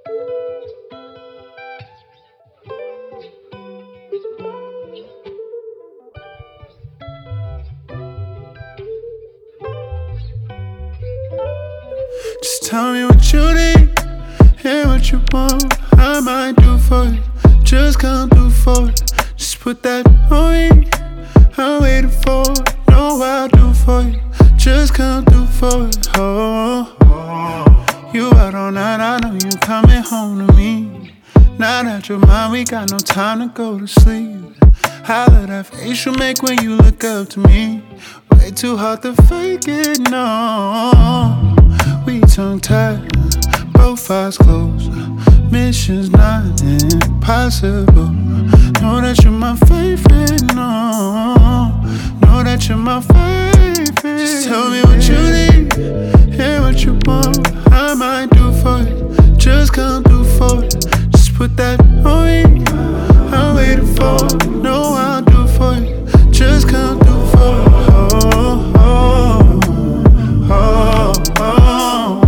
Just tell me what you need and what you want. I might do for you. Just come through for it. Just put that on me. I'm waiting for it. Know what I'll do for you. Just come through for it. Oh, you out all night, I know you coming home to me. Now that you're mine, we got no time to go to sleep. How that face you make when you look up to me. Way too hard to fake it, no. We tongue-tied, both eyes closed. Mission's not impossible. Know that you're my favorite, no. Know that you're my favorite. Just tell me what you need and what you want. I might do for you. Just come through for it. Just put that on me. I'm waiting for it. Know I'll do for you. Just come through for it. Oh, oh, oh, oh,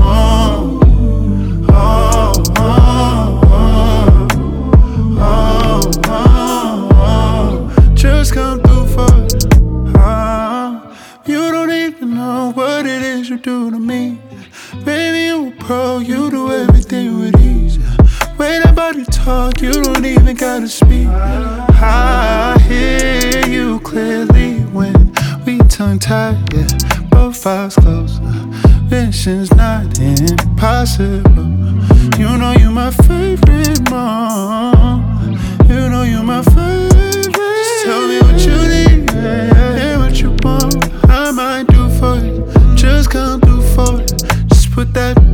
oh. Just come through for it. You don't even know what it is you do to me. Baby, you a pro, you do everything with ease. Way that body talk, you don't even gotta speak. I hear you clearly when we tongue-tied, yeah. Both eyes closed, mission's not impossible. You know you my favorite, mom. You know you my favorite. Just tell me what you need and what you want. I might do for you. Just come through for it. Just put that